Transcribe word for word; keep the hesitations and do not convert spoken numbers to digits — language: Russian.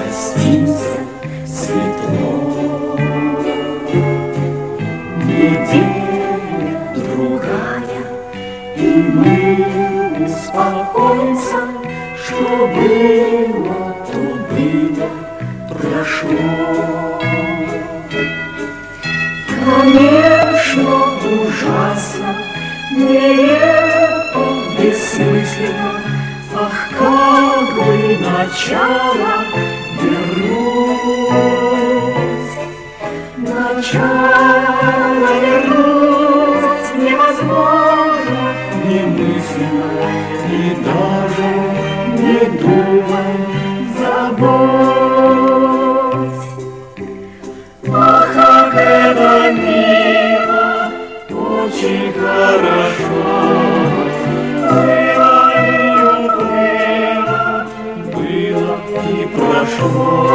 простимся светло. Неделя другая, и мы успокоимся, что было, то было, прошло. Конечно, ужасно, нелепо, бессмысленно, ах, как бы начало вернуть, начало вернуть невозможно, немыслимо, и даже не думай, забудь. Ах, как это мило, очень хорошо, было и уплыло, было и прошло.